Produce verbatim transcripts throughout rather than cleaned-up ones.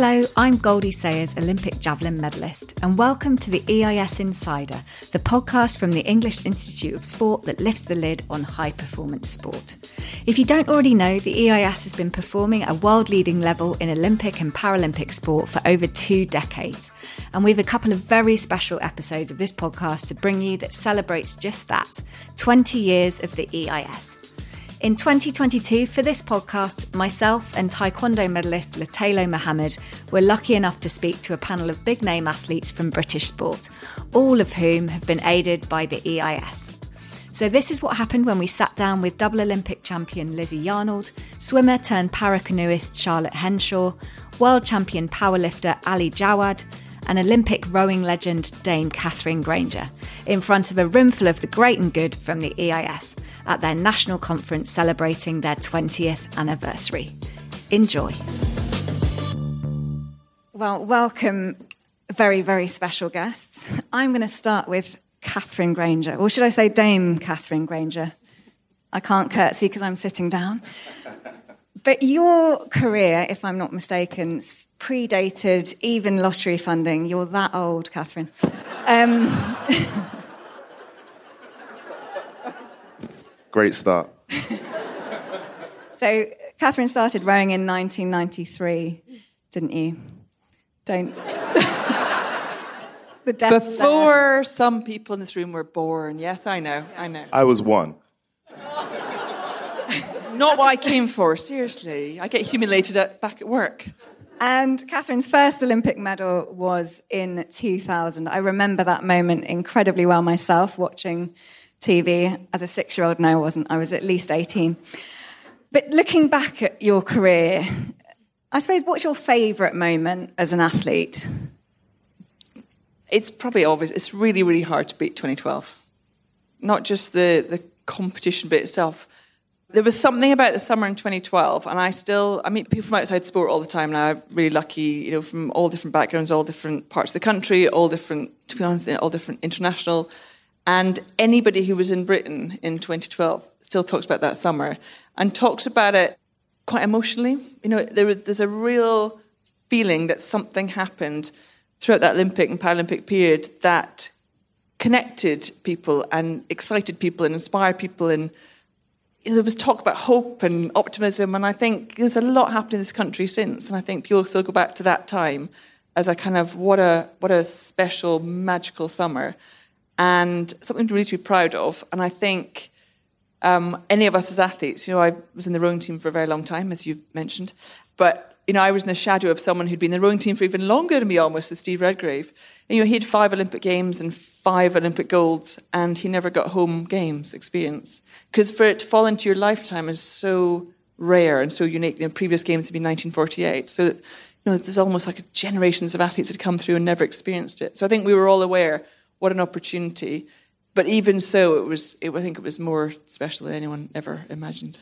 Hello, I'm Goldie Sayers, Olympic javelin medalist, and welcome to the E I S Insider, the podcast from the English Institute of Sport that lifts the lid on high-performance sport. If you don't already know, the E I S has been performing at a world-leading level in Olympic and Paralympic sport for over two decades, and we have a couple of very special episodes of this podcast to bring you that celebrates just that, twenty years of the E I S. In twenty twenty-two, for this podcast, myself and Taekwondo medalist Latelo Mohammed were lucky enough to speak to a panel of big-name athletes from British sport, all of whom have been aided by the E I S. So this is what happened when we sat down with double Olympic champion Lizzie Yarnold, swimmer turned para-canoeist Charlotte Henshaw, world champion powerlifter Ali Jawad, and Olympic rowing legend Dame Katherine Grainger, in front of a room full of the great and good from the E I S at their national conference celebrating their twentieth anniversary. Enjoy. Well, welcome, very, very special guests. I'm going to start with Katherine Grainger, or should I say Dame Katherine Grainger? I can't curtsy because I'm sitting down. But your career, if I'm not mistaken, predated even lottery funding. You're that old, Katherine. Um, Great start. So, Katherine started rowing in nineteen ninety-three, didn't you? Don't... the death Before there. Some people in this room were born. Yes, I know, I know. I was one. Not what I came for, seriously. I get humiliated at, back at work. And Katherine's first Olympic medal was in two thousand. I remember that moment incredibly well myself, watching T V. As a six-year-old, no, I wasn't. I was at least eighteen. But looking back at your career, I suppose, what's your favourite moment as an athlete? It's probably obvious. It's really, really hard to beat twenty twelve. Not just the, the competition bit itself. There was something about the summer in twenty twelve, and I still, I meet people from outside sport all the time now. I'm really lucky, you know, from all different backgrounds, all different parts of the country, all different, to be honest, all different international. And anybody who was in Britain in twenty twelve still talks about that summer and talks about it quite emotionally. You know, there, there's a real feeling that something happened throughout that Olympic and Paralympic period that connected people and excited people and inspired people, and you know, there was talk about hope and optimism, and I think there's a lot happened in this country since, and I think people still go back to that time as a kind of what a what a special, magical summer, and something really to be proud of. And I think um, any of us as athletes, you know, I was in the rowing team for a very long time, as you've mentioned, but you know, I was in the shadow of someone who'd been in the rowing team for even longer than me, almost, with Steve Redgrave. And, you know, he had five Olympic Games and five Olympic golds, and he never got home games experience. Because for it to fall into your lifetime is so rare and so unique. You know, previous games had been nineteen forty-eight. So, you know, there's almost like generations of athletes that had come through and never experienced it. So I think we were all aware, what an opportunity. But even so, it was. It, I think it was more special than anyone ever imagined.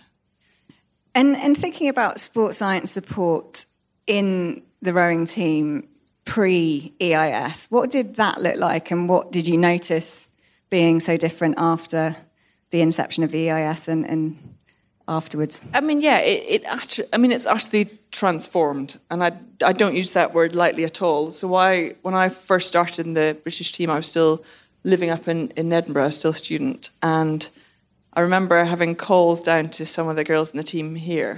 And, and thinking about sports science support in the rowing team pre-E I S, what did that look like, and what did you notice being so different after the inception of the E I S and, and afterwards? I mean, yeah, it, it actually, I mean, it's actually transformed, and I, I don't use that word lightly at all. So I, when I first started in the British team, I was still living up in, in Edinburgh, I was still a student, and I remember having calls down to some of the girls in the team here.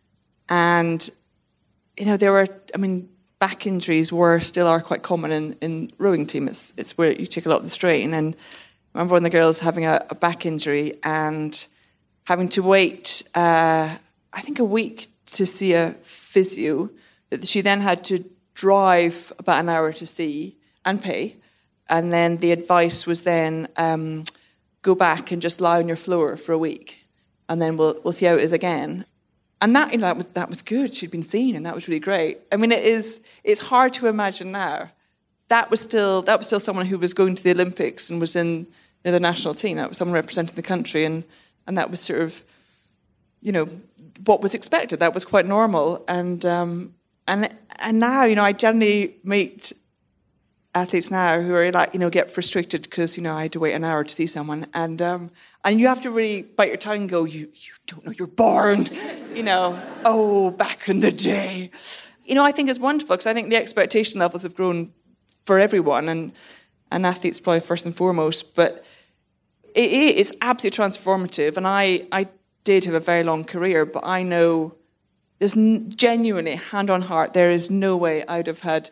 And, you know, there were, I mean, back injuries were, still are quite common in, in rowing team. It's it's where you take a lot of the strain. And I remember one of the girls having a, a back injury and having to wait, uh, I think, a week to see a physio that she then had to drive about an hour to see and pay. And then the advice was then... Um, go back and just lie on your floor for a week, and then we'll we'll see how it is again. And that, you know, that was that was good. She'd been seen, and that was really great. I mean, it is it's hard to imagine now. That was still that was still someone who was going to the Olympics and was in, you know, the national team. That was someone representing the country, and and that was sort of, you know, what was expected. That was quite normal. And um, and and now, you know, I generally meet athletes now who are like, you know, get frustrated because, you know, I had to wait an hour to see someone, and um, and you have to really bite your tongue and go, you you don't know you're born, you know, oh, back in the day. you know, I think it's wonderful because I think the expectation levels have grown for everyone, and, and athletes probably first and foremost, but it is absolutely transformative. And I, I did have a very long career, but I know there's genuinely, hand on heart, there is no way I'd have had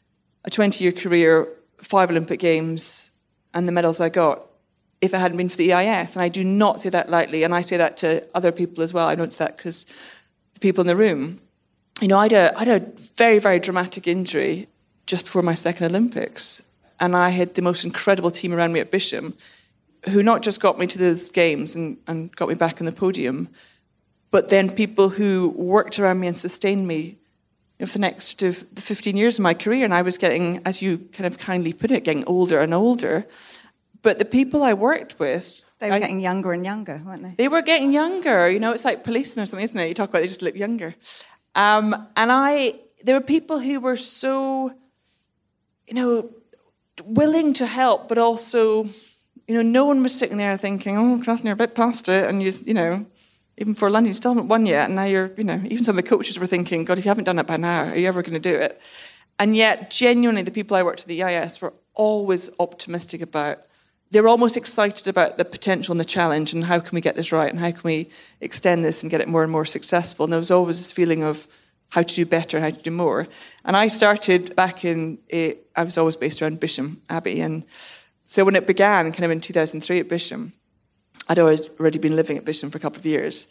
a twenty-year career, five Olympic Games, and the medals I got if it hadn't been for the E I S. And I do not say that lightly, and I say that to other people as well. I don't say that because the people in the room. You know, I had a, I had a very, very dramatic injury just before my second Olympics, and I had the most incredible team around me at Bisham, who not just got me to those games and, and got me back on the podium, but then people who worked around me and sustained me, you know, for the next sort of fifteen years of my career. And I was getting, as you kind of kindly put it, getting older and older. But the people I worked with... They were I, getting younger and younger, weren't they? They were getting younger. You know, it's like policemen or something, isn't it? You talk about they just look younger. Um, and I, there were people who were so, you know, willing to help, but also, you know, no one was sitting there thinking, oh, Catherine, you're a bit past it. And, you, you know, even for London, you still haven't won yet. And now you're, you know, even some of the coaches were thinking, God, if you haven't done it by now, are you ever going to do it? And yet, genuinely, the people I worked with at the E I S were always optimistic about. They were almost excited about the potential and the challenge and how can we get this right and how can we extend this and get it more and more successful. And there was always this feeling of how to do better and how to do more. And I started back in, a, I was always based around Bisham Abbey. And so when it began kind of in two thousand three at Bisham, I'd already been living at Bisham for a couple of years.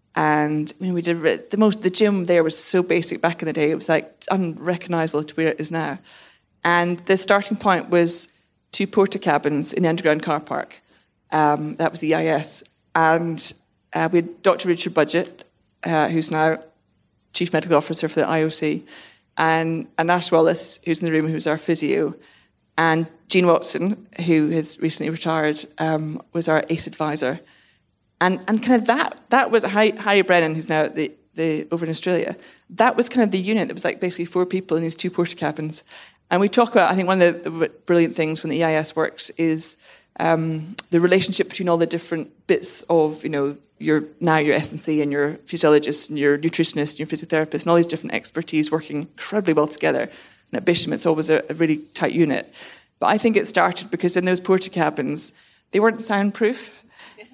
And I mean, we did the most, the gym there was so basic back in the day. It was like unrecognisable to where it is now. And the starting point was two porta cabins in the underground car park. Um, that was the E I S. And uh, we had Doctor Richard Budgett, uh, who's now Chief Medical Officer for the I O C, and, and Ash Wallace, who's in the room, who's our physio, and Jean Watson, who has recently retired, um, was our ACE advisor. And and kind of that, that was Harry, Harry Brennan, who's now at the, the over in Australia. That was kind of the unit that was like basically four people in these two porta cabins. And we talk about, I think one of the, the brilliant things when the E I S works is um, the relationship between all the different bits of, you know, your now your S and C and your physiologist and your nutritionist and your physiotherapist and all these different expertise working incredibly well together. And at Bisham, it's always a, a really tight unit. But I think it started because in those porta cabins, they weren't soundproof.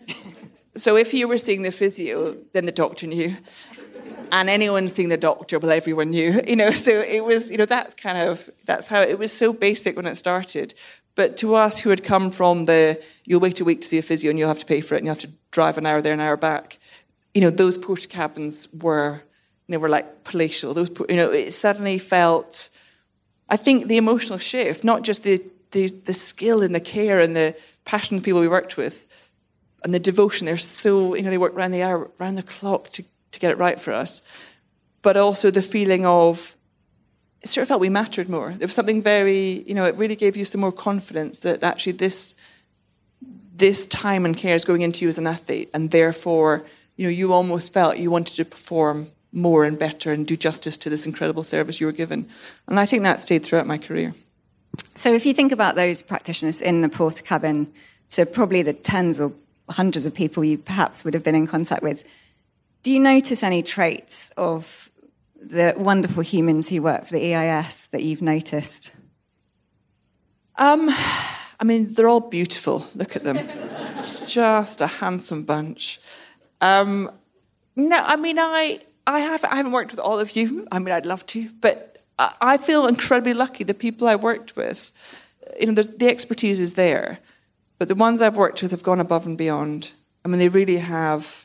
So if you were seeing the physio, then the doctor knew. And anyone seeing the doctor, well, everyone knew, you know. So it was, you know, that's kind of, that's how, it was so basic when it started. But to us who had come from the, you'll wait a week to see a physio and you'll have to pay for it and you have to drive an hour there, an hour back, you know, those porta cabins were, you know, were like palatial. Those, you know, it suddenly felt, I think the emotional shift, not just the, the, the skill and the care and the passion of people we worked with and the devotion, they're so, you know, they work around the hour, around the clock to to get it right for us, but also the feeling of, it sort of felt we mattered more. There was something very, you know, it really gave you some more confidence that actually this this time and care is going into you as an athlete, and therefore, you know, you almost felt you wanted to perform more and better and do justice to this incredible service you were given. And I think that stayed throughout my career. So if you think about those practitioners in the porta cabin, so probably the tens or hundreds of people you perhaps would have been in contact with, do you notice any traits of the wonderful humans who work for the E I S that you've noticed? Um, I mean, they're all beautiful. Look at them. Just a handsome bunch. Um, no, I mean, I I, have, I haven't worked with all of you. I mean, I'd love to. But I, I feel incredibly lucky. The people I worked with, you know, the expertise is there. But the ones I've worked with have gone above and beyond. I mean, they really have.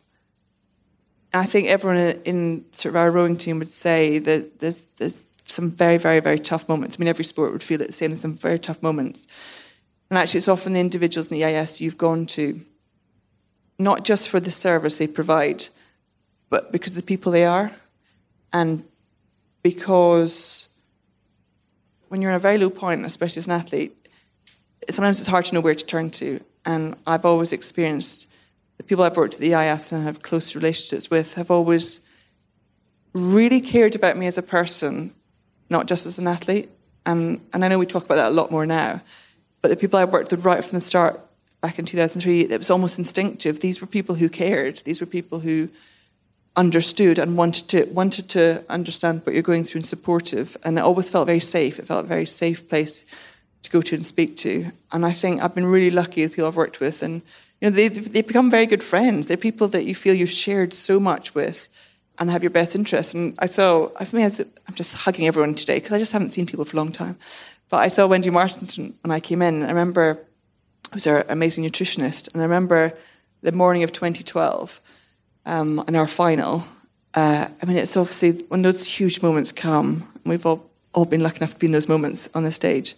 I think everyone in sort of our rowing team would say that there's there's some very, very, very tough moments. I mean, every sport would feel it the same. There's some very tough moments. And actually, it's often the individuals in the E I S you've gone to, not just for the service they provide, but because of the people they are. And because when you're in a very low point, especially as an athlete, sometimes it's hard to know where to turn to. And I've always experienced the people I've worked at the E I S and have close relationships with have always really cared about me as a person, not just as an athlete. And and I know we talk about that a lot more now, but the people I worked with right from the start back in two thousand three, it was almost instinctive. These were people who cared. These were people who understood and wanted to wanted to understand what you're going through and supportive. And it always felt very safe. It felt a very safe place to go to and speak to. And I think I've been really lucky with people I've worked with. And you know, they they become very good friends. They're people that you feel you've shared so much with and have your best interests. And I saw, for me, I was, I'm just hugging everyone today because I just haven't seen people for a long time. But I saw Wendy Marston when I came in. I remember I was our amazing nutritionist. And I remember the morning of twenty twelve, Um, in our final, uh, I mean, it's obviously when those huge moments come, and we've all, all been lucky enough to be in those moments on the stage.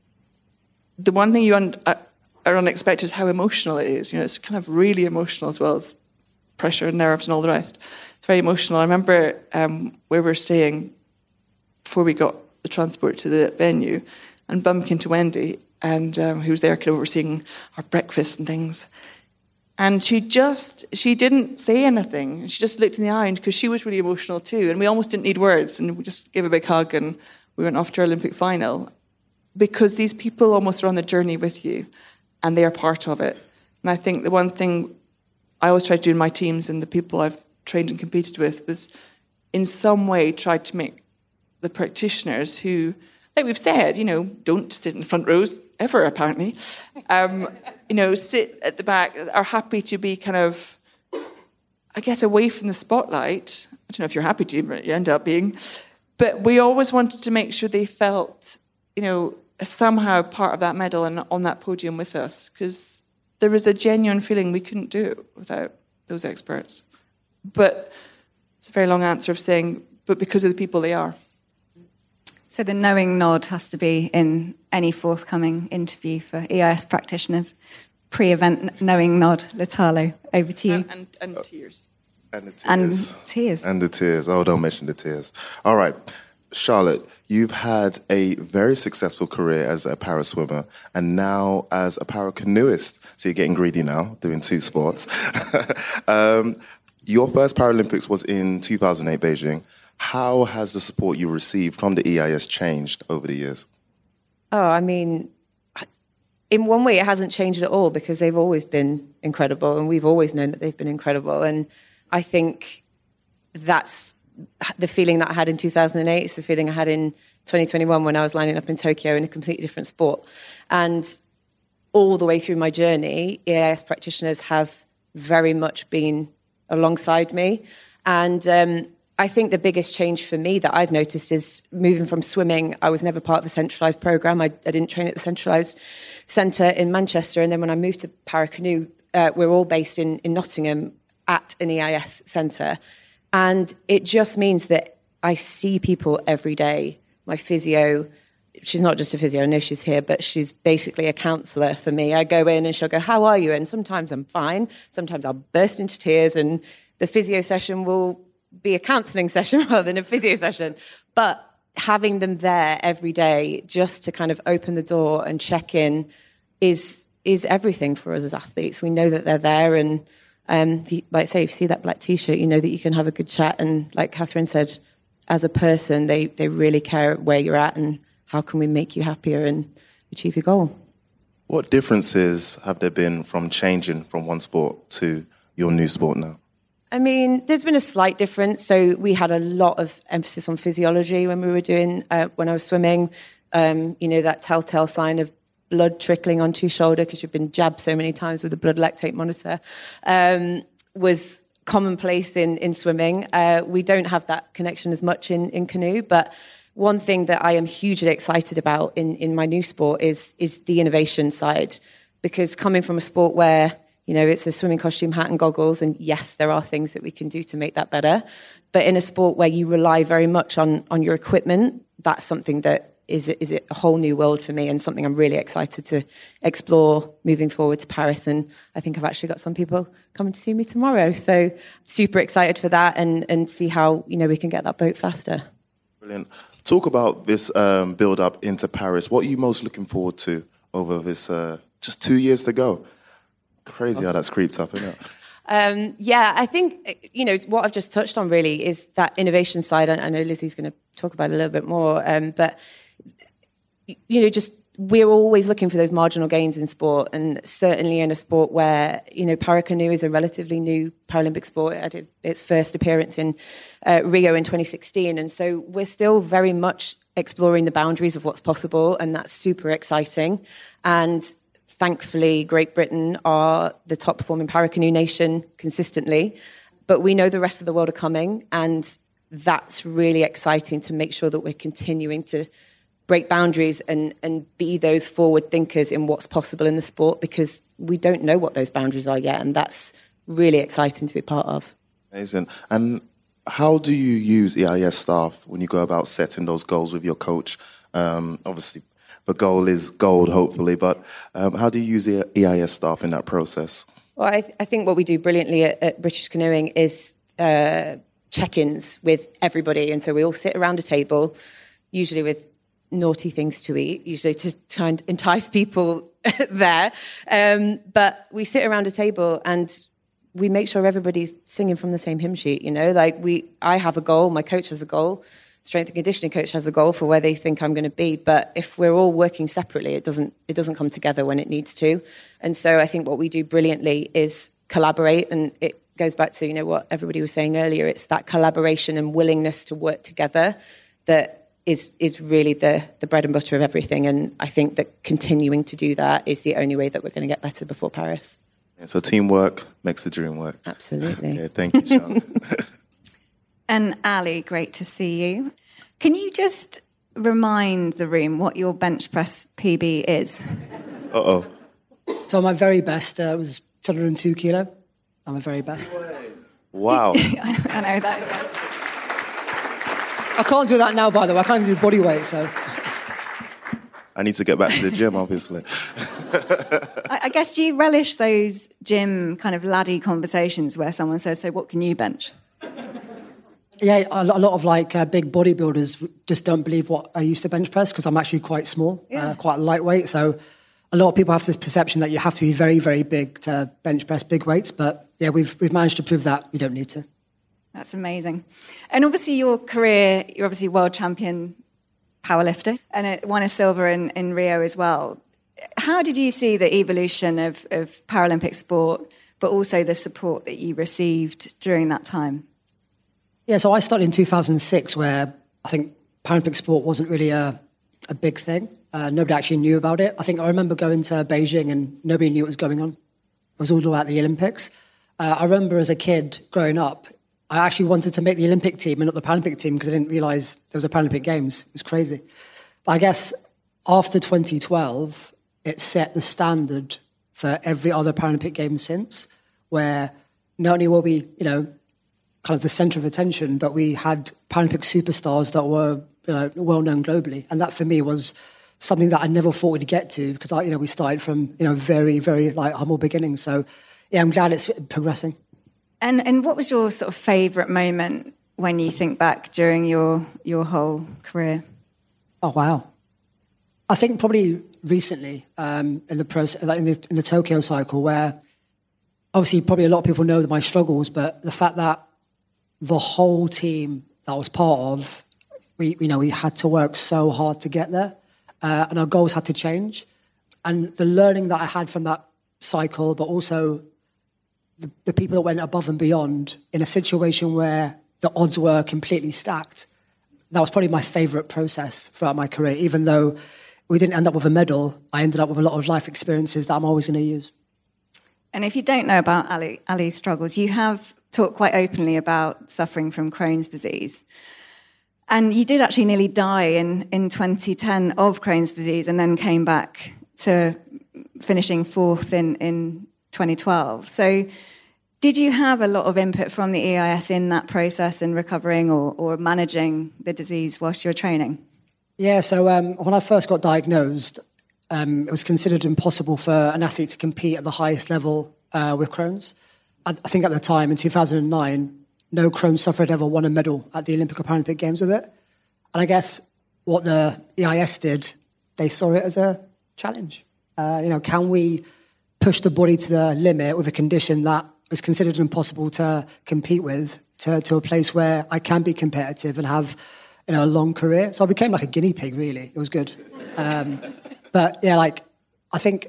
The one thing you un- uh, are unexpected is how emotional it is. You know, it's kind of really emotional as well as pressure and nerves and all the rest. It's very emotional. I remember um, where we were staying before we got the transport to the venue, and bumped into Wendy, and um, who was there kind of overseeing our breakfast and things. And she just, she didn't say anything. She just looked in the eye because she was really emotional too. And we almost didn't need words. And we just gave a big hug and we went off to our Olympic final. Because these people almost are on the journey with you and they are part of it. And I think the one thing I always try to do in my teams and the people I've trained and competed with was in some way try to make the practitioners who, like we've said, you know, don't sit in the front rows ever, apparently. Um, you know, sit at the back, are happy to be kind of, I guess, away from the spotlight. I don't know if you're happy to, but you end up being. But we always wanted to make sure they felt, you know, somehow part of that medal and on that podium with us, because there was a genuine feeling we couldn't do it without those experts. But it's a very long answer of saying, but because of the people they are. So the knowing nod has to be in any forthcoming interview for E I S practitioners. Pre-event knowing nod. Latalo, over to you. And, and, and tears. And the tears. And tears. And the tears. Oh, don't mention the tears. All right. Charlotte, you've had a very successful career as a para swimmer and now as a para canoeist. So you're getting greedy now, doing two sports. um, your first Paralympics was in two thousand eight Beijing. How has the support you received from the E I S changed over the years? Oh, I mean, in one way it hasn't changed at all because they've always been incredible and we've always known that they've been incredible. And I think that's the feeling that I had in two thousand eight. It's the feeling I had in twenty twenty-one when I was lining up in Tokyo in a completely different sport. And all the way through my journey, E I S practitioners have very much been alongside me. And um, I think the biggest change for me that I've noticed is moving from swimming. I was never part of a centralised programme. I, I didn't train at the centralised centre in Manchester. And then when I moved to Paracanoe, uh, we're all based in, in Nottingham at an E I S centre. And it just means that I see people every day. My physio, she's not just a physio, I know she's here, but she's basically a counsellor for me. I go in and she'll go, how are you? And sometimes I'm fine. Sometimes I'll burst into tears and the physio session will be a counselling session rather than a physio session. But having them there every day just to kind of open the door and check in is is everything for us as athletes. We know that they're there and um, if you, like say, if you see that black T-shirt, you know that you can have a good chat. And like Catherine said, as a person, they, they really care where you're at and how can we make you happier and achieve your goal. What differences have there been from changing from one sport to your new sport now? I mean, there's been a slight difference. So we had a lot of emphasis on physiology when we were doing, uh, when I was swimming, um, you know, that telltale sign of blood trickling onto your shoulder because you've been jabbed so many times with a blood lactate monitor, um, was commonplace in, in swimming. Uh, we don't have that connection as much in, in canoe, but one thing that I am hugely excited about in, in my new sport is, is the innovation side, because coming from a sport where, you know, it's a swimming costume, hat and goggles, and yes, there are things that we can do to make that better, but in a sport where you rely very much on, on your equipment, that's something that is, is a whole new world for me and something I'm really excited to explore moving forward to Paris. And I think I've actually got some people coming to see me tomorrow. So super excited for that and, and see how, you know, we can get that boat faster. Brilliant. Talk about this um, build up into Paris. What are you most looking forward to over this uh, just two years to go? Crazy how that's creeped up, isn't it? Um, yeah, I think, you know, what I've just touched on really is that innovation side. I, I know Lizzie's going to talk about it a little bit more, um, but, you know, just we're always looking for those marginal gains in sport, and certainly in a sport where, you know, paracanoe is a relatively new Paralympic sport. It had its first appearance in uh, Rio in twenty sixteen. And so we're still very much exploring the boundaries of what's possible, and that's super exciting. And thankfully, Great Britain are the top performing paracanoe nation consistently. But we know the rest of the world are coming, and that's really exciting to make sure that we're continuing to break boundaries and, and be those forward thinkers in what's possible in the sport, because we don't know what those boundaries are yet, and that's really exciting to be part of. Amazing. And how do you use E I S staff when you go about setting those goals with your coach? Um, obviously, the goal is gold, hopefully, but um, how do you use E I S staff in that process? Well, I, th- I think what we do brilliantly at, at British Canoeing is uh, check-ins with everybody. And so we all sit around a table, usually with naughty things to eat, usually to try and entice people there. Um, but we sit around a table and we make sure everybody's singing from the same hymn sheet, you know? Like, we, I have a goal, my coach has a goal, strength and conditioning coach has a goal for where they think I'm going to be. But if we're all working separately, it doesn't it doesn't come together when it needs to. And so I think what we do brilliantly is collaborate, and it goes back to, you know, what everybody was saying earlier. It's that collaboration and willingness to work together that is is really the the bread and butter of everything. And I think that continuing to do that is the only way that we're going to get better before Paris. Yeah, so teamwork makes the dream work. Absolutely. Yeah, thank you, Charlotte. And Ali, great to see you. Can you just remind the room what your bench press P B is? Uh-oh. So my very best uh, was two hundred two kilo. I'm my very best. Wow. I know that. I can't do that now, by the way. I can't even do body weight, so... I need to get back to the gym, obviously. I, I guess, do you relish those gym kind of laddie conversations where someone says, so what can you bench? Yeah, a lot of like uh, big bodybuilders just don't believe what I used to bench press, because I'm actually quite small, yeah. uh, quite lightweight. So a lot of people have this perception that you have to be very, very big to bench press big weights. But yeah, we've we've managed to prove that you don't need to. That's amazing. And obviously your career, you're obviously world champion powerlifter, and it won a silver in, in Rio as well. How did you see the evolution of, of Paralympic sport, but also the support that you received during that time? Yeah, so I started in two thousand six, where I think Paralympic sport wasn't really a, a big thing. Uh, nobody actually knew about it. I think I remember going to Beijing and nobody knew what was going on. It was all about the Olympics. Uh, I remember as a kid growing up, I actually wanted to make the Olympic team and not the Paralympic team, because I didn't realise there was a Paralympic Games. It was crazy. But I guess after twenty twelve, it set the standard for every other Paralympic Games since, where not only were we, you know, kind of the centre of attention, but we had Paralympic superstars that were, you know, well known globally, and that for me was something that I never thought we'd get to, because I, you know, we started from, you know, very, very like humble beginnings. So yeah, I'm glad it's progressing. And and what was your sort of favourite moment when you think back during your your whole career? Oh wow, I think probably recently um, in the process, like in the, in the Tokyo cycle, where obviously probably a lot of people know my struggles, but the fact that the whole team that I was part of, we you know we had to work so hard to get there, uh, and our goals had to change, and the learning that I had from that cycle, but also the, the people that went above and beyond in a situation where the odds were completely stacked. That was probably my favourite process throughout my career. Even though we didn't end up with a medal, I ended up with a lot of life experiences that I'm always going to use. And if you don't know about Ali, Ali's struggles, you have talked quite openly about suffering from Crohn's disease. And you did actually nearly die in, in twenty ten of Crohn's disease, and then came back to finishing fourth in, in twenty twelve. So did you have a lot of input from the E I S in that process in recovering or, or managing the disease whilst you were training? Yeah, so um, when I first got diagnosed, um, it was considered impossible for an athlete to compete at the highest level uh, with Crohn's. I, I think at the time, in two thousand nine, no Crohn's sufferer had ever won a medal at the Olympic or Paralympic Games with it. And I guess what the E I S did, they saw it as a challenge. Uh, you know, can we push the body to the limit with a condition that is considered impossible to compete with, to, to a place where I can be competitive and have, you know, a long career? So I became like a guinea pig, really. It was good. Um, But yeah, like, I think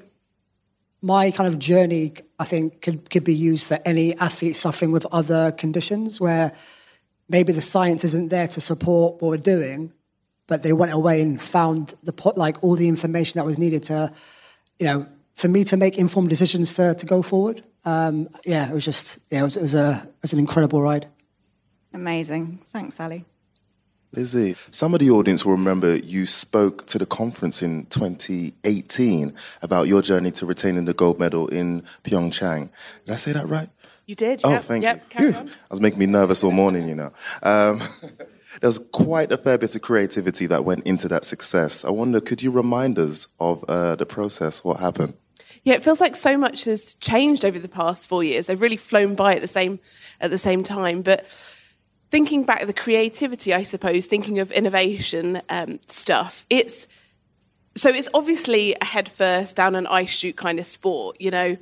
my kind of journey, I think, could, could be used for any athlete suffering with other conditions where maybe the science isn't there to support what we're doing, but they went away and found the like all the information that was needed to, you know, for me to make informed decisions to, to go forward. Um, yeah, it was just, yeah, it was, it was a, it was an incredible ride. Amazing. Thanks, Sally. Lizzie, some of the audience will remember you spoke to the conference in twenty eighteen about your journey to retaining the gold medal in Pyeongchang. Did I say that right? You did. Oh, yep. thank yep. you. Carry Phew. on. I was making me nervous all morning, you know. Um, there's quite a fair bit of creativity that went into that success. I wonder, could you remind us of uh, the process, what happened? Yeah, it feels like so much has changed over the past four years. They've really flown by at the same at the same time. But thinking back the creativity, I suppose, thinking of innovation um, stuff, it's so it's obviously a head first down an ice chute kind of sport. You know,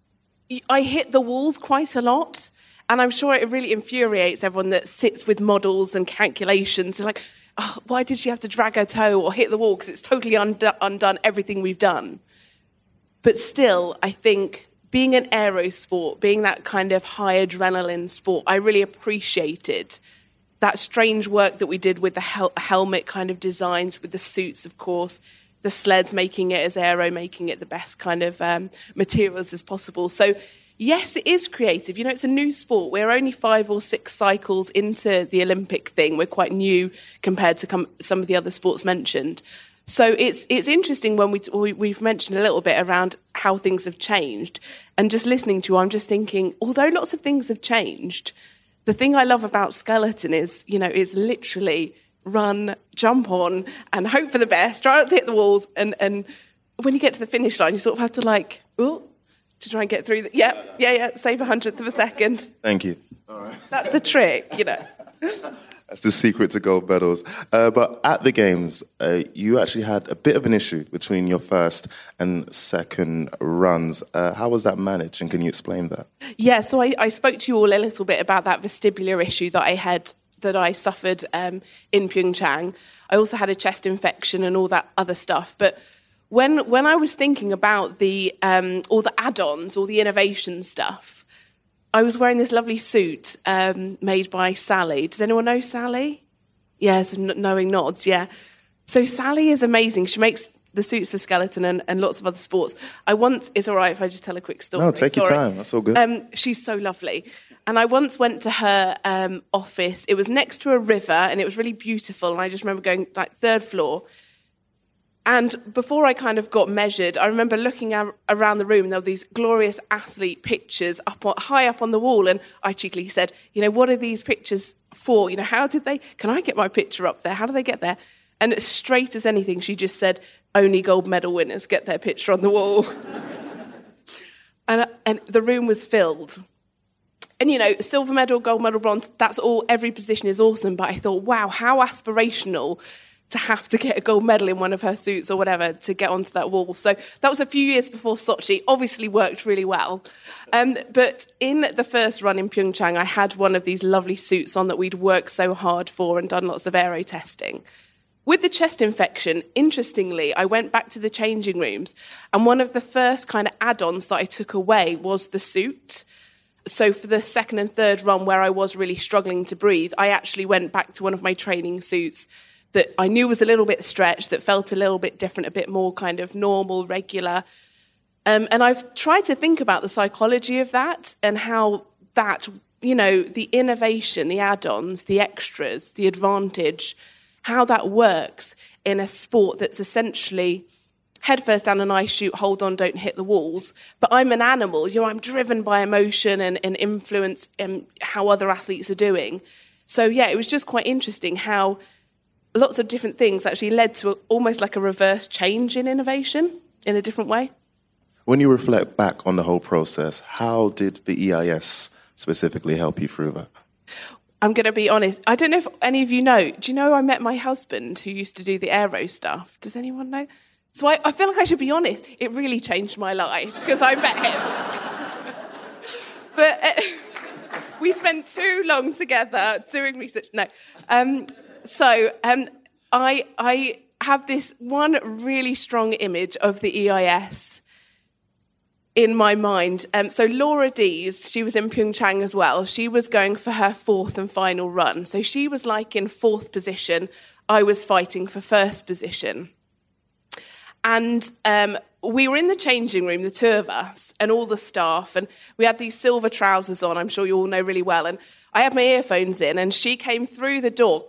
I hit the walls quite a lot, and I'm sure it really infuriates everyone that sits with models and calculations. They're like, oh, why did she have to drag her toe or hit the wall? Because it's totally undo- undone everything we've done. But still, I think being an aero sport, being that kind of high adrenaline sport, I really appreciated that strange work that we did with the hel- helmet kind of designs, with the suits, of course, the sleds, making it as aero, making it the best kind of um, materials as possible. So, yes, it is creative. You know, it's a new sport. We're only five or six cycles into the Olympic thing. We're quite new compared to com- some of the other sports mentioned. So it's it's interesting when we, we we've mentioned a little bit around how things have changed, and just listening to you, I'm just thinking, although lots of things have changed, the thing I love about skeleton is, you know, it's literally run, jump on, and hope for the best, try not to hit the walls, and and when you get to the finish line, you sort of have to like, oh, to try and get through. The, yeah, yeah, yeah, save a hundredth of a second. Thank you. All right. That's the trick, you know. That's the secret to gold medals. Uh, but at the Games, uh, you actually had a bit of an issue between your first and second runs. Uh, how was that managed, and can you explain that? Yeah, so I, I spoke to you all a little bit about that vestibular issue that I had, that I suffered um, in Pyeongchang. I also had a chest infection and all that other stuff. But when when I was thinking about the um, all the add-ons, all the innovation stuff, I was wearing this lovely suit um, made by Sally. Does anyone know Sally? Yes, n- knowing nods, yeah. So Sally is amazing. She makes the suits for skeleton and, and lots of other sports. I once, it's all right if I just tell a quick story. No, take Sorry. your time. That's all good. Um, she's so lovely. And I once went to her um, office. It was next to a river, and it was really beautiful. And I just remember going, like, third floor. And before I kind of got measured, I remember looking ar- around the room, and there were these glorious athlete pictures up on, high up on the wall. And I cheekily said, you know, what are these pictures for? You know, how did they, can I get my picture up there? How do they get there? And as straight as anything, she just said, only gold medal winners get their picture on the wall. and, and the room was filled. And, you know, silver medal, gold medal, bronze, that's all, every position is awesome. But I thought, wow, how aspirational to have to get a gold medal in one of her suits or whatever to get onto that wall. So that was a few years before Sochi. Obviously worked really well. Um, but in the first run in Pyeongchang, I had one of these lovely suits on that we'd worked so hard for and done lots of aero testing. With the chest infection, interestingly, I went back to the changing rooms, and one of the first kind of add-ons that I took away was the suit. So for the second and third run where I was really struggling to breathe, I actually went back to one of my training suits that I knew was a little bit stretched, that felt a little bit different, a bit more kind of normal, regular. Um, and I've tried to think about the psychology of that and how that, you know, the innovation, the add-ons, the extras, the advantage, how that works in a sport that's essentially head first down an ice chute, hold on, don't hit the walls. But I'm an animal, you know, I'm driven by emotion and, and influence in how other athletes are doing. So, yeah, it was just quite interesting how lots of different things actually led to a, almost like a reverse change in innovation in a different way. When you reflect back on the whole process, how did the E I S specifically help you through that? I'm going to be honest. I don't know if any of you know. Do you know I met my husband who used to do the aero stuff? Does anyone know? So I, I feel like I should be honest. It really changed my life because I met him. But uh, we spent too long together doing research. No. Um, so um, I, I, have this one really strong image of the E I S in my mind. Um, so Laura Dees, she was in Pyeongchang as well. She was going for her fourth and final run. So she was like in fourth position. I was fighting for first position. And um, we were in the changing room, the two of us, and all the staff, and we had these silver trousers on, I'm sure you all know really well, and I had my earphones in, and she came through the door,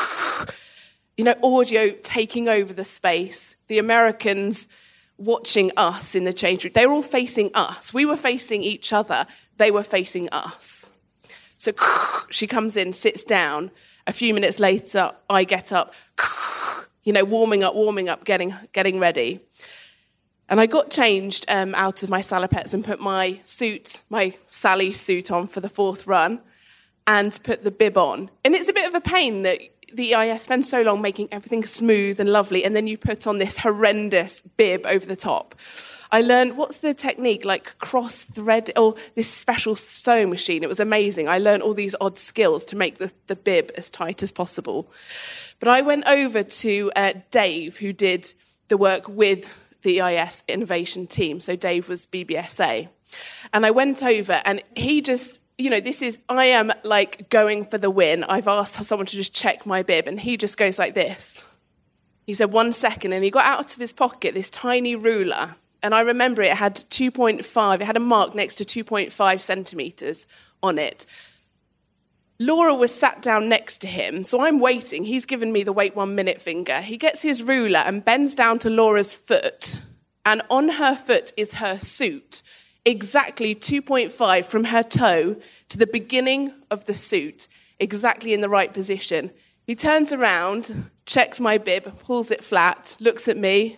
you know, audio taking over the space, the Americans watching us in the change room. They were all facing us. We were facing each other. They were facing us. So she comes in, sits down. A few minutes later, I get up, you know, warming up, warming up, getting getting ready. And I got changed um, out of my salopettes and put my suit, my Sally suit on for the fourth run and put the bib on. And it's a bit of a pain that the E I S spends so long making everything smooth and lovely, and then you put on this horrendous bib over the top. I learned, what's the technique, like cross-thread, or this special sewing machine. It was amazing. I learned all these odd skills to make the, the bib as tight as possible. But I went over to uh, Dave, who did the work with the E I S innovation team. So Dave was B B S A. And I went over, and he just, you know, this is, I am like going for the win. I've asked someone to just check my bib, and he just goes like this. He said, one second, and he got out of his pocket this tiny ruler. And I remember it had two point five, it had a mark next to two point five centimetres on it. Laura was sat down next to him, so I'm waiting. He's given me the wait one minute finger. He gets his ruler and bends down to Laura's foot, and on her foot is her suit, exactly two point five from her toe to the beginning of the suit, exactly in the right position. He turns around, checks my bib, pulls it flat, looks at me.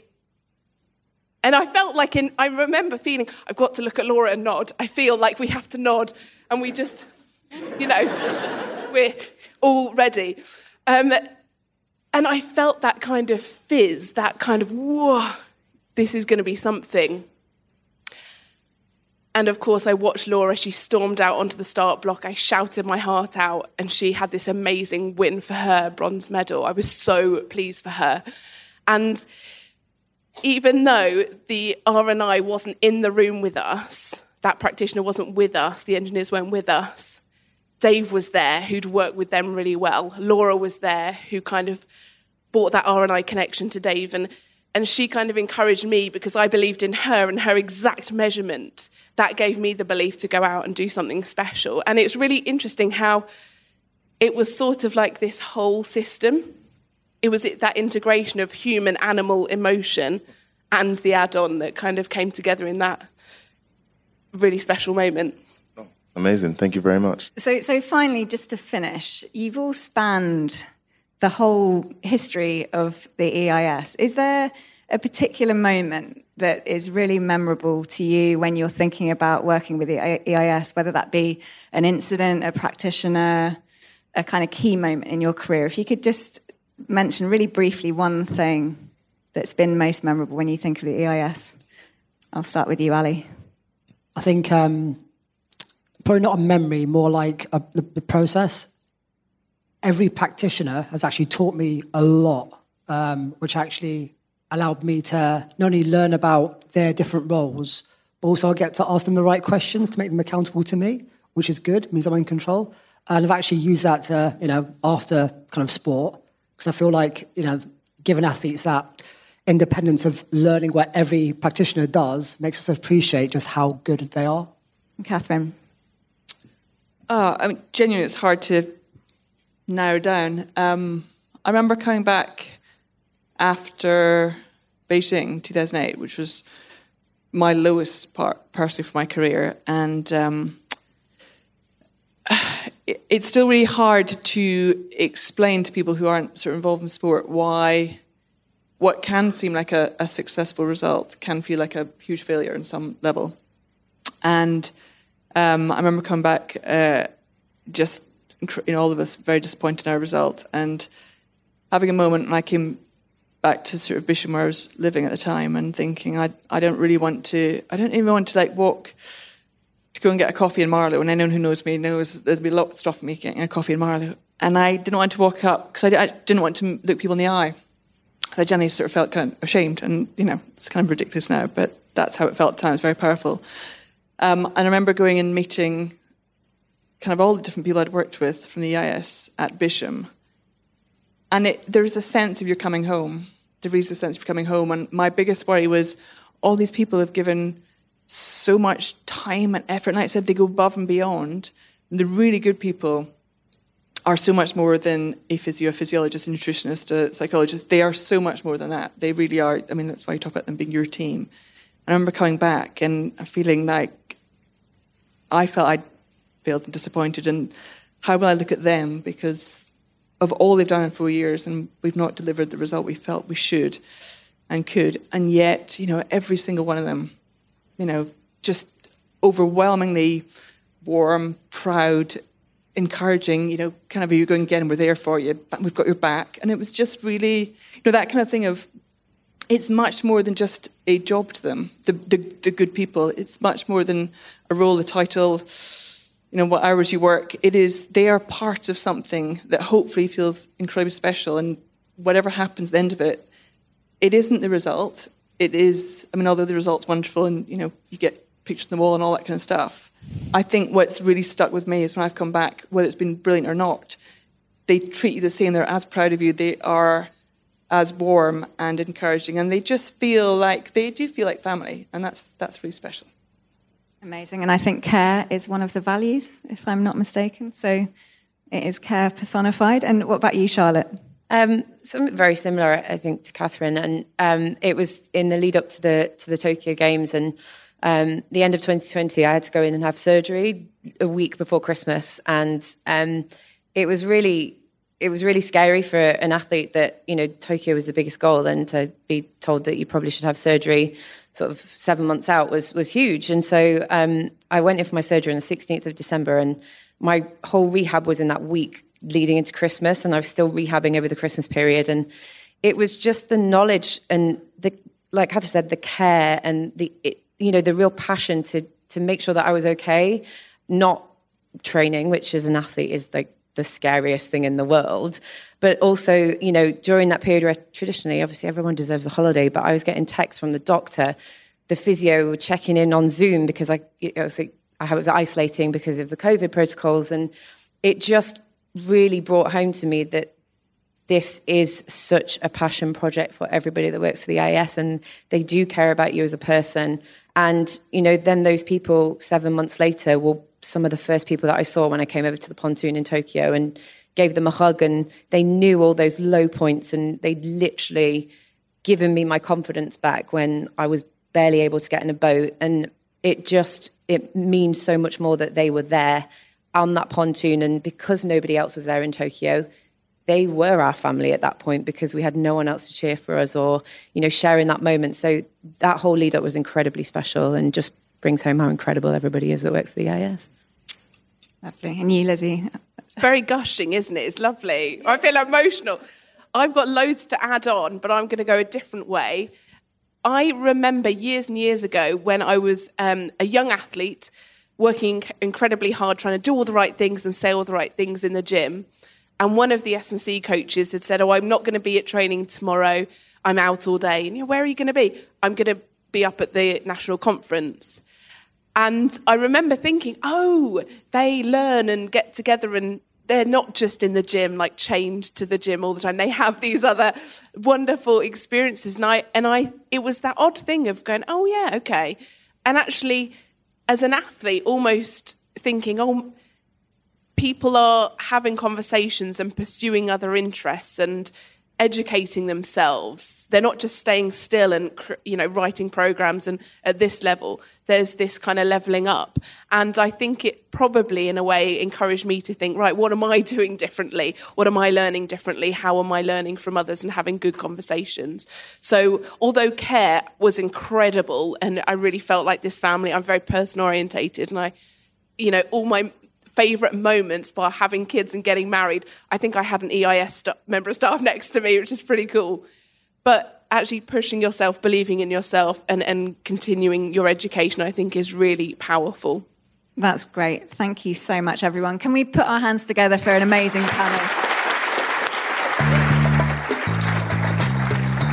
And I felt like, in, I remember feeling, I've got to look at Laura and nod. I feel like we have to nod. And we just, you know, we're all ready. Um, and I felt that kind of fizz, that kind of, whoa, this is going to be something. And of course, I watched Laura. She stormed out onto the start block. I shouted my heart out, and she had this amazing win for her bronze medal. I was so pleased for her. And even though the R and I wasn't in the room with us, that practitioner wasn't with us, the engineers weren't with us, Dave was there, who'd worked with them really well. Laura was there, who kind of brought that R and I connection to Dave. And, and she kind of encouraged me because I believed in her and her exact measurement. That gave me the belief to go out and do something special. And it's really interesting how it was sort of like this whole system. It was that integration of human, animal, emotion and the add-on that kind of came together in that really special moment. Oh, amazing. Thank you very much. So, so finally, just to finish, you've all spanned the whole history of the E I S. Is there a particular moment that is really memorable to you when you're thinking about working with the E I S, whether that be an incident, a practitioner, a kind of key moment in your career? If you could just mention really briefly one thing that's been most memorable when you think of the E I S. I'll start with you, Ali. I think um, probably not a memory, more like a, the, the process. Every practitioner has actually taught me a lot, um, which actually allowed me to not only learn about their different roles, but also I get to ask them the right questions to make them accountable to me, which is good. It means I'm in control. And I've actually used that to, you know, after kind of sport, because I feel like, you know, giving athletes that independence of learning what every practitioner does makes us appreciate just how good they are. Catherine? Oh, I mean, genuinely, it's hard to narrow down. Um, I remember coming back after Beijing two thousand eight, which was my lowest part, personally, for my career. And um, it, it's still really hard to explain to people who aren't sort of involved in sport why what can seem like a, a successful result can feel like a huge failure on some level. And um, I remember coming back, uh, just, you know, all of us very disappointed in our result, and having a moment when I came back to sort of Bisham where I was living at the time and thinking, I I don't really want to, I don't even want to like walk to go and get a coffee in Marlow, and anyone who knows me knows there's been a lot stopping me getting a coffee in Marlow. And I didn't want to walk up because I, I didn't want to look people in the eye. So I generally sort of felt kind of ashamed, and, you know, it's kind of ridiculous now, but that's how it felt at the time. It was very powerful. Um, and I remember going and meeting kind of all the different people I'd worked with from the E I S at Bisham. And it, there's a sense of you're coming home. There is a sense of coming home. And my biggest worry was all these people have given so much time and effort. And like I said, they go above and beyond. And the really good people are so much more than a physio, a physiologist, a nutritionist, a psychologist. They are so much more than that. They really are. I mean, that's why you talk about them being your team. I remember coming back and feeling like I felt I'd failed and disappointed, and how will I look at them because of all they've done in four years and we've not delivered the result we felt we should and could. And yet, you know, every single one of them, you know, just overwhelmingly warm, proud, encouraging, you know, kind of, you're going again, we're there for you, we've got your back. And it was just really, you know, that kind of thing of, it's much more than just a job to them, the, the, the good people. It's much more than a role, a title, you know, what hours you work. It is, they are part of something that hopefully feels incredibly special. And whatever happens at the end of it, it isn't the result. It is, I mean, although the result's wonderful and, you know, you get pictures on the wall and all that kind of stuff. I think what's really stuck with me is when I've come back, whether it's been brilliant or not, they treat you the same. They're as proud of you. They are as warm and encouraging, and they just feel like, they do feel like family, and that's that's really special. Amazing. And I think care is one of the values, if I'm not mistaken. So it is care personified. And what about you, Charlotte? Um, something very similar, I think, to Catherine. And um, it was in the lead up to the to the Tokyo Games, and um, the end of twenty twenty, I had to go in and have surgery a week before Christmas, and um, it was really. It was really scary for an athlete that, you know, Tokyo was the biggest goal, and to be told that you probably should have surgery sort of seven months out was was huge. And so um, I went in for my surgery on the sixteenth of December, and my whole rehab was in that week leading into Christmas, and I was still rehabbing over the Christmas period. And it was just the knowledge and the, like Catherine said, the care and the, it, you know, the real passion to to make sure that I was okay, not training, which as an athlete is like the scariest thing in the world, but also, you know, during that period where traditionally, obviously everyone deserves a holiday, but I was getting texts from the doctor, the physio checking in on Zoom because I, it was, I was isolating because of the COVID protocols. And it just really brought home to me that this is such a passion project for everybody that works for the I A S, and they do care about you as a person. And, you know, then those people seven months later will some of the first people that I saw when I came over to the pontoon in Tokyo and gave them a hug, and they knew all those low points, and they'd literally given me my confidence back when I was barely able to get in a boat. And it just, it means so much more that they were there on that pontoon. And because nobody else was there in Tokyo, they were our family at that point because we had no one else to cheer for us or, you know, share in that moment. So that whole lead up was incredibly special and just brings home how incredible everybody is that works for the I A S. Lovely. And you, Lizzie? It's very gushing, isn't it? It's lovely. I feel emotional. I've got loads to add on, but I'm going to go a different way. I remember years and years ago when I was um, a young athlete working incredibly hard, trying to do all the right things and say all the right things in the gym. And one of the S and C coaches had said, oh, I'm not going to be at training tomorrow. I'm out all day. And you know, where are you going to be? I'm going to be up at the national conference. And I remember thinking, oh, they learn and get together and they're not just in the gym, like chained to the gym all the time. They have these other wonderful experiences. And I, and I, it was that odd thing of going, oh, yeah, okay. And actually, as an athlete, almost thinking, oh, people are having conversations and pursuing other interests and educating themselves. They're not just staying still and, you know, writing programs. And at this level, there's this kind of leveling up. And I think it probably, in a way, encouraged me to think, right, what am I doing differently? What am I learning differently? How am I learning from others and having good conversations? So although care was incredible and I really felt like this family, I'm very person orientated, and I, you know, all my favourite moments by having kids and getting married, I think I had an E I S st- member of staff next to me, which is pretty cool. But actually pushing yourself, believing in yourself and, and continuing your education, I think is really powerful. That's great. Thank you so much, everyone. Can we put our hands together for an amazing panel?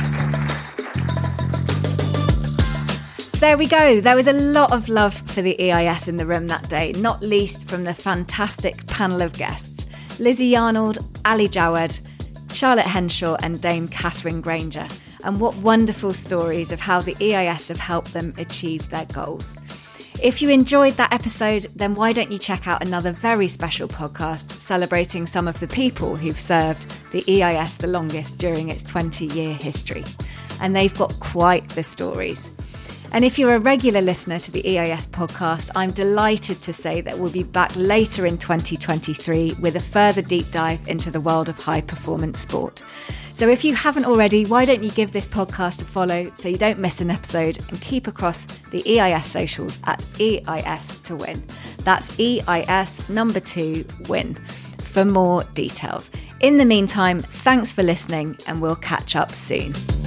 There we go. There was a lot of love for the E I S in the room that day, not least from the fantastic panel of guests. Lizzie Arnold, Ali Jawad, Charlotte Henshaw and Dame Catherine Granger. And what wonderful stories of how the E I S have helped them achieve their goals. If you enjoyed that episode, then why don't you check out another very special podcast celebrating some of the people who've served the E I S the longest during its twenty-year history. And they've got quite the stories. And if you're a regular listener to the E I S podcast, I'm delighted to say that we'll be back later in twenty twenty-three with a further deep dive into the world of high performance sport. So if you haven't already, why don't you give this podcast a follow so you don't miss an episode, and keep across the E I S socials at E I S to win. That's E I S number two win for more details. In the meantime, thanks for listening and we'll catch up soon.